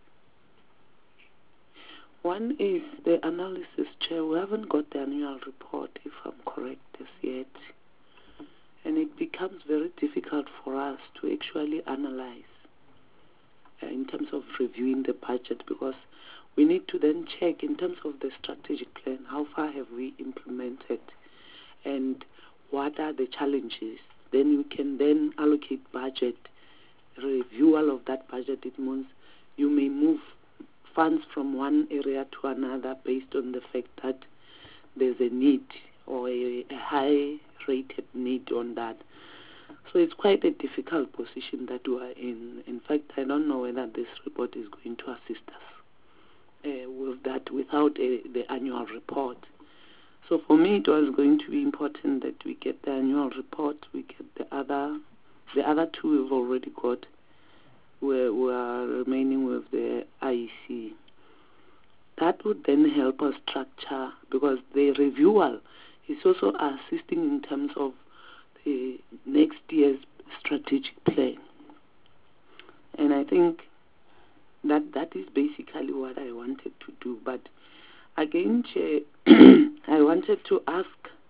[SPEAKER 4] One is the analysis, Chair. We haven't got the annual report, if I'm correct, as yet. And it becomes very difficult for us to actually analyze uh, in terms of reviewing the budget, because we need to then check in terms of the strategic plan, how far have we implemented and what are the challenges. Then we can then allocate budget, review all of that budget. It means you may move funds from one area to another based on the fact that there's a need or a, a high rated need on that. So it's quite a difficult position that we are in. In fact, I don't know whether this report is going to assist us uh, with that without a, the annual report. So for me, it was going to be important that we get the annual report, we get the other, the other two we've already got. We're, we are remaining with the I E C. That would then help us structure, because the reviewal is also assisting in terms of the next year's strategic plan. And I think that that is basically what I wanted to do. But again, Chair, I wanted to ask,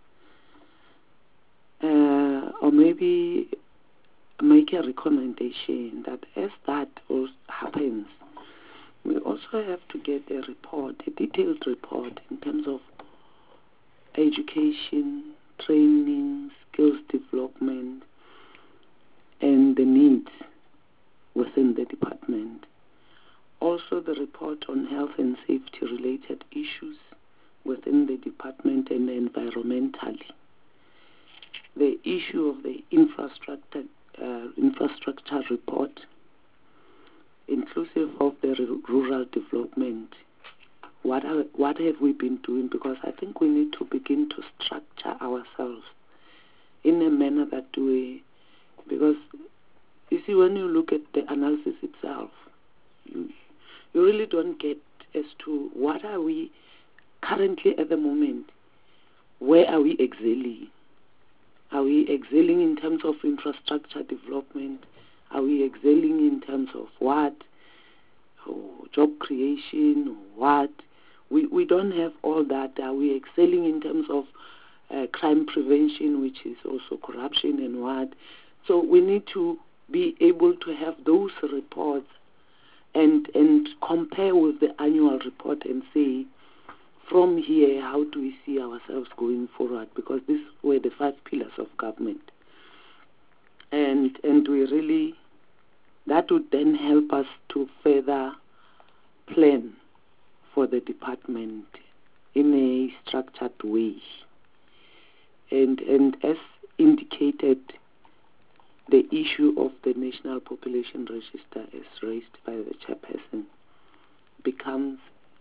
[SPEAKER 4] uh, or maybe make a recommendation that as that happens, we also have to get a report, a detailed report in terms of education, training, skills development, and the needs within the department. Also the report on health and safety related issues within the department and environmentally. The issue of the infrastructure uh, infrastructure report, inclusive of the rural development. What are, what have we been doing? Because I think we need to begin to structure ourselves in a manner that we, because you see, when you look at the analysis itself, you, you really don't get as to what are we currently at the moment, where are we excelling? Are we excelling in terms of infrastructure development? Are we excelling in terms of what? Oh, job creation or what? We we don't have all that. Are we excelling in terms of uh, crime prevention, which is also corruption and what? So we need to be able to have those reports and and compare with the annual report and say, from here, how do we see ourselves going forward? Because these were the five pillars of government. And and we really, that would then help us to further plan for the department in a structured way. And and as indicated, the issue of the National Population Register, as raised by the chairperson, becomes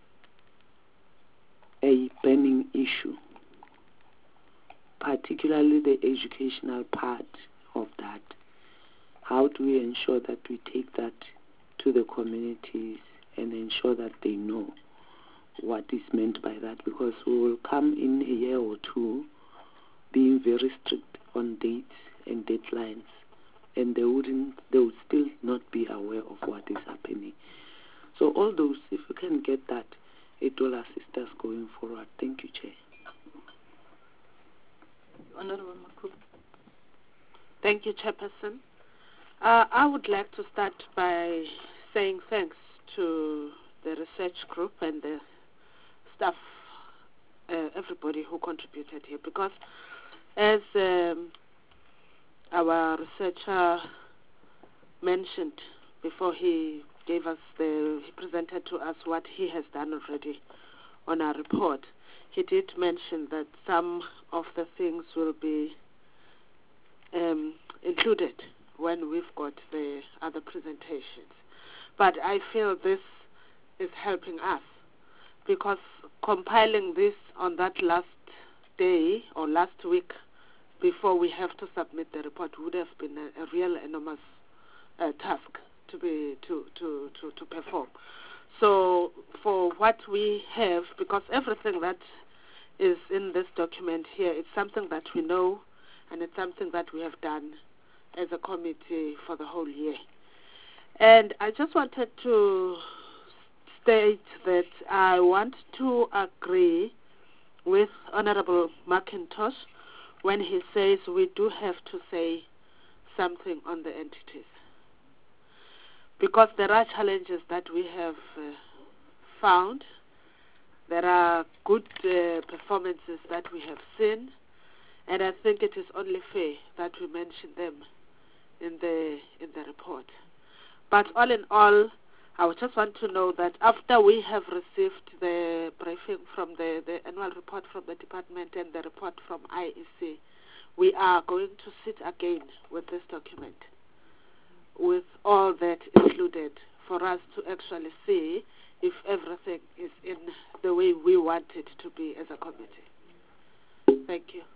[SPEAKER 4] a burning issue, particularly the educational part of that. How do we ensure that we take that to the communities and ensure that they know what is meant by that? Because we will come in a year or two being very strict on dates and deadlines, and they wouldn't, they would still not be aware of what is happening. So all those, if you can get that, it will assist us going forward. Thank you, Chair.
[SPEAKER 1] Honorable Makuba.
[SPEAKER 5] Thank you, Chairperson. Uh, I would like to start by saying thanks to the research group and the staff, uh, everybody who contributed here, because as um, our researcher mentioned before he gave us the, he presented to us what he has done already on our report, he did mention that some of the things will be um, included when we've got the other presentations. But I feel this is helping us, because compiling this on that last day or last week before we have to submit the report would have been a, a real enormous uh, task to be to, to, to, to perform. So for what we have, because everything that is in this document here, it's something that we know, and it's something that we have done as a committee for the whole year. And I just wanted to state that I want to agree with Honorable McIntosh when he says we do have to say something on the entities, because there are challenges that we have uh, found. There are good uh, performances that we have seen, and I think it is only fair that we mention them in the in the report. But all in all, I would just want to know that after we have received the briefing from the, the annual report from the department and the report from I E C, we are going to sit again with this document, with all that included, for us to actually see if everything is in the way we want it to be as a committee. Thank you.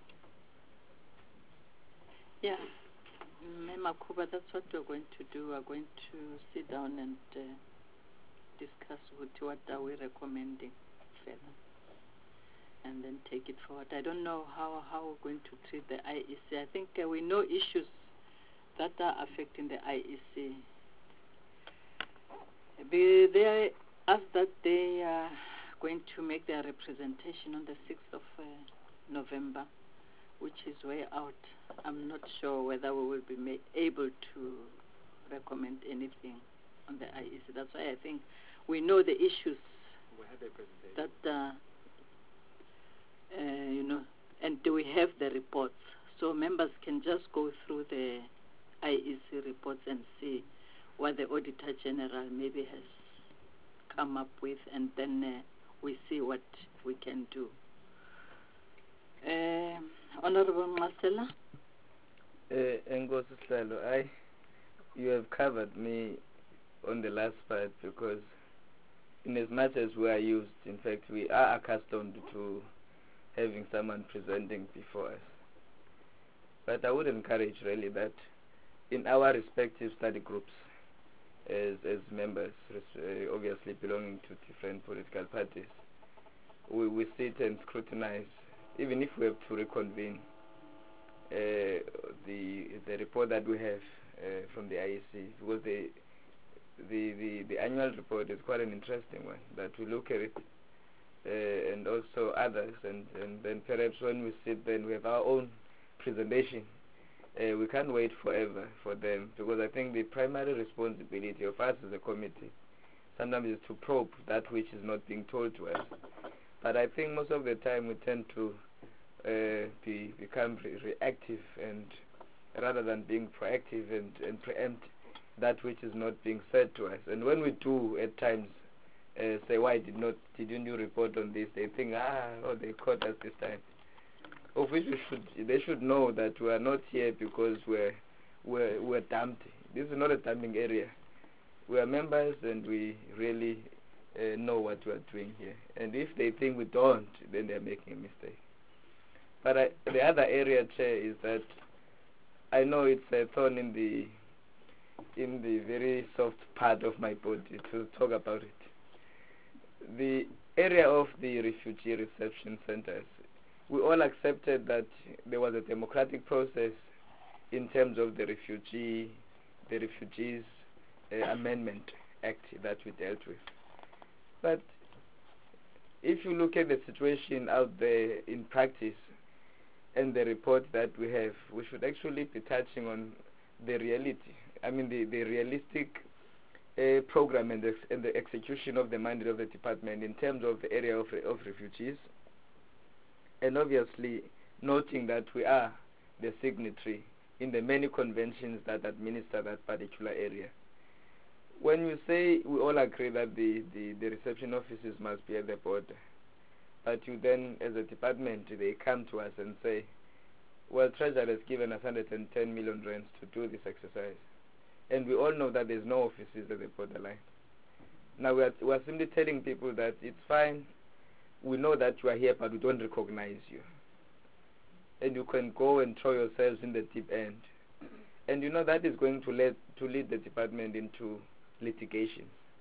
[SPEAKER 1] Yeah. Mema Kuba, that's what we're going to do. We're going to sit down and uh, discuss with what are we recommending further, and then take it forward. I don't know how, how we're going to treat the I E C. I think uh, we know issues that are affecting the I E C. They, they asked that they are going to make their representation on the sixth of uh, November, which is way out. I'm not sure whether we will be ma- able to recommend anything on the I E C. That's why I think we know the issues that, uh, uh, you know, and we have the reports. So members can just go through the I E C reports and see what the Auditor General maybe has come up with, and then uh, we see what we can do. Uh, Honorable Marcella?
[SPEAKER 6] Enkosi Sihlalo, I, you have covered me on the last part, because in as much as we are used, in fact, we are accustomed to having someone presenting before us. But I would encourage really that in our respective study groups, as, as members, uh, obviously belonging to different political parties, we, we sit and scrutinize, even if we have to reconvene, Uh, the the report that we have uh, from the I E C, because the, the the the annual report is quite an interesting one, that we look at it, uh, and also others, and, and then perhaps when we sit then we have our own presentation. Uh, we can't wait forever for them, because I think the primary responsibility of us as a committee sometimes is to probe that which is not being told to us. But I think most of the time we tend to Uh, be, become re reactive, and rather than being proactive and, and preempt that which is not being said to us. And when we do at times uh, say, why did not did you report on this, they think, ah, oh, they caught us this time. Of which we should, they should know that we are not here because we're, we're, we're dumped. This is not a dumping area. We are members, and we really uh, know what we are doing here. And if they think we don't, then they're making a mistake. But I, the other area, Chair, is that I know it's a thorn in the in the very soft part of my body to talk about it. The area of the refugee reception centers we all accepted that there was a democratic process in terms of the refugee, the Refugees uh, Amendment Act that we dealt with. But if you look at the situation out there in practice and the report that we have, we should actually be touching on the reality. I mean, the, the realistic uh, program and the, and the execution of the mandate of the department in terms of the area of, of refugees, and obviously noting that we are the signatory in the many conventions that administer that particular area. When you say we all agree that the, the, the reception offices must be at the border, but you then, as a department, they come to us and say, well, Treasury has given us one hundred ten million rands to do this exercise. And we all know that there's no offices at the borderline. Now we are, we are simply telling people that it's fine, we know that you are here, but we don't recognize you. And you can go and throw yourselves in the deep end. And you know that is going to lead, to lead the department into litigation.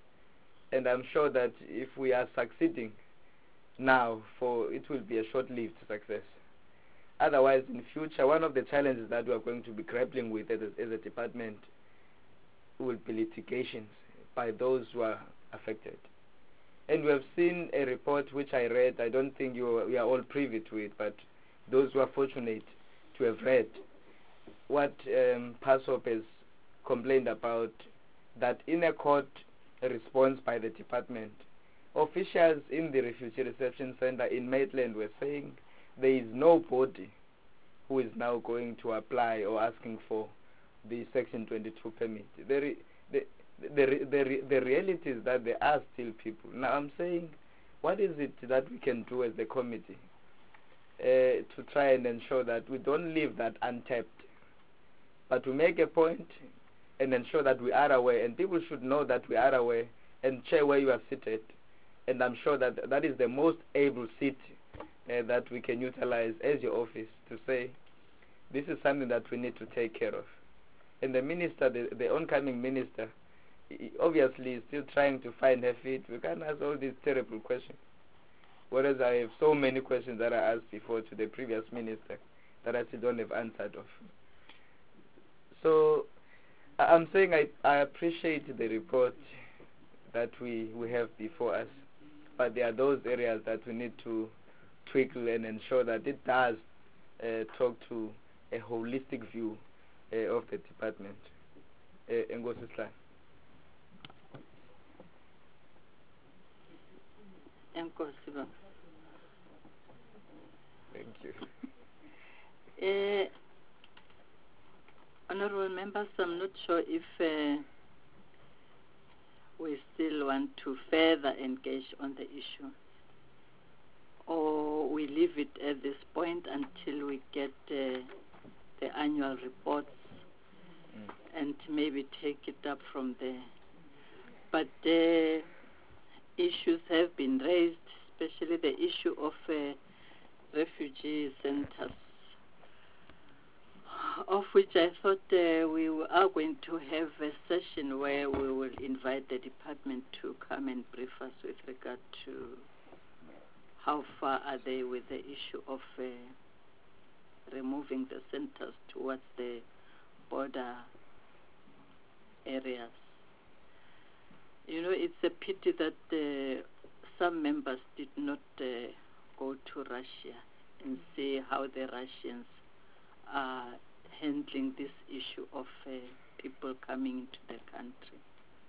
[SPEAKER 6] And I'm sure that if we are succeeding now, for it will be a short-lived success. Otherwise, in future, one of the challenges that we are going to be grappling with as a, as a department will be litigations by those who are affected. And we have seen a report which I read. I don't think you are, we are all privy to it, but those who are fortunate to have read what um, PASOP has complained about, that in a court response by the department, officials in the refugee reception center in Maitland were saying there is nobody who is now going to apply or asking for the Section twenty-two permit. The, re, the, the, the, the, the reality is that there are still people. Now I'm saying, what is it that we can do as a committee uh, to try and ensure that we don't leave that untapped, but to make a point and ensure that we are aware, and people should know that we are aware, and check where you are seated. And I'm sure that that is the most able seat uh, that we can utilize as your office to say, this is something that we need to take care of. And the minister, the, the oncoming minister, obviously is still trying to find her feet. We can't ask all these terrible questions. Whereas I have so many questions that I asked before to the previous minister that I still don't have answered of. So I'm saying I, I appreciate the report that we, we have before us, but there are those areas that we need to twinkle and ensure that it does uh, talk to a holistic view uh, of the department. Uh, Ngosisla.
[SPEAKER 1] Enkosi.
[SPEAKER 6] Thank you.
[SPEAKER 1] Uh, honorable members, I'm not sure if uh, we still want to further engage on the issue, or we leave it at this point until we get uh, the annual reports mm. and maybe take it up from there. But uh, issues have been raised, especially the issue of uh, refugee centers, of which I thought uh, we are going to have a session where we will invite the department to come and brief us with regard to how far are they with the issue of uh, removing the centers towards the border areas. You know, it's a pity that uh, some members did not uh, go to Russia and see how the Russians are handling this issue of uh, people coming into the country.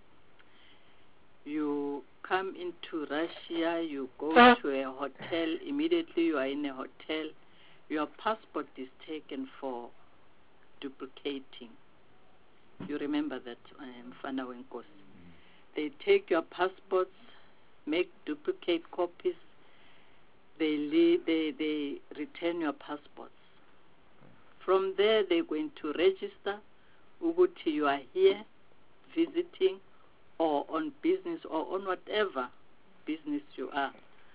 [SPEAKER 1] You come into Russia, you go to a hotel, immediately you are in a hotel, your passport is taken for duplicating. You remember that, Mfana um, Wenkosi. They take your passports, make duplicate copies, they, leave, they, they return your passports. From there, they're going to register, Uguti, you are here, visiting, or on business, or on whatever business you are.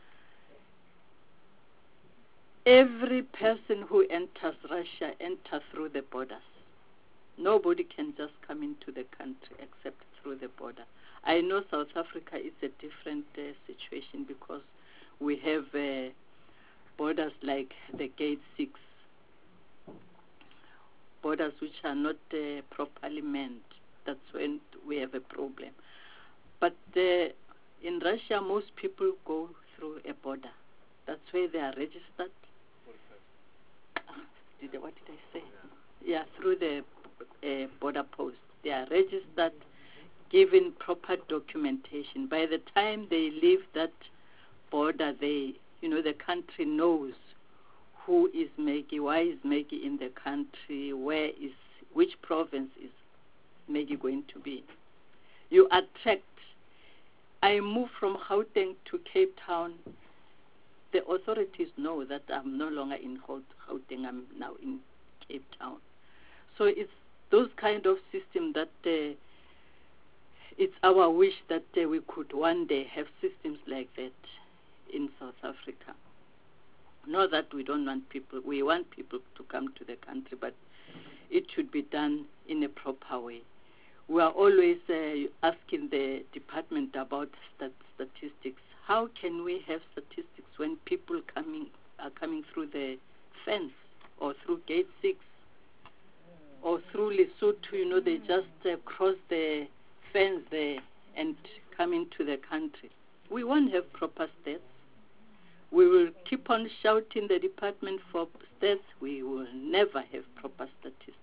[SPEAKER 1] Every person who enters Russia enters through the borders. Nobody can just come into the country except through the border. I know South Africa is a different uh, situation because we have uh, border borders like the Gate six, borders which are not uh, properly manned. That's when we have a problem. But uh, in Russia, most people go through a border. That's where they are registered. Did I, what did I say? Yeah, through the uh, border post. They are registered, given proper documentation. By the time they leave that border, they, you know, the country knows who is Maggie, why is Maggie in the country, where is, which province is Maggie going to be. You attract. I moved from Gauteng to Cape Town. The authorities know that I'm no longer in Gauteng, I'm now in Cape Town. So it's those kind of systems that uh, it's our wish that uh, we could one day have systems like that in South Africa. Not that we don't want people, we want people to come to the country, but it should be done in a proper way. We are always uh, asking the department about stat- statistics. How can we have statistics when people coming are coming through the fence or through Gate six or through Lesotho? You know, they just uh, cross the fence there and come into the country. We won't have proper stats. We will keep on shouting the department for stats. We will never have proper statistics.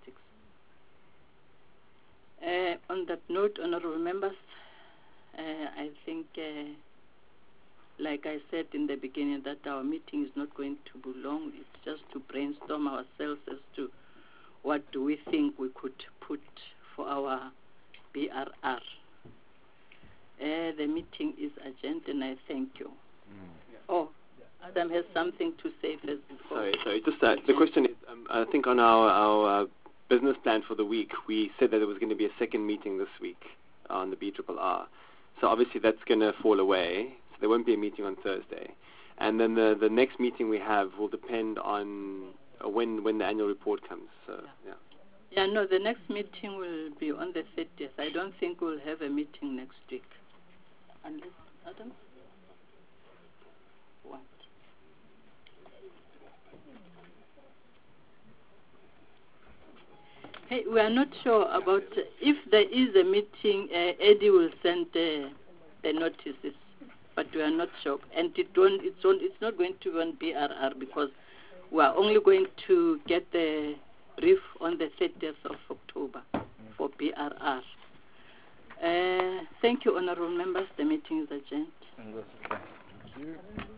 [SPEAKER 1] Uh, on that note, honorable members, uh, I think, uh, like I said in the beginning, that our meeting is not going to be long. It's just to brainstorm ourselves as to what do we think we could put for our B R R. Uh, the meeting is adjourned, and I thank you. Mm. Oh, Adam has something to say first before.
[SPEAKER 2] Sorry, sorry. Just uh, the question is, um, I think on our, our uh, business plan for the week, we said that there was going to be a second meeting this week on the B R R R. So obviously that's going to fall away. So there won't be a meeting on Thursday. And then the, the next meeting we have will depend on uh, when when the annual report comes. So, yeah.
[SPEAKER 1] Yeah, no, the next meeting will be on the thirtieth. I don't think we'll have a meeting next week. Unless, Adam? What? Hey, we are not sure about uh, if there is a meeting. Uh, Eddie will send uh, the notices, but we are not sure. And it don't, it's, on, it's not going to be on B R R because we are only going to get the brief on the thirtieth of October for B R R. Uh, thank you, honorable members. The meeting is adjourned.
[SPEAKER 6] Thank you.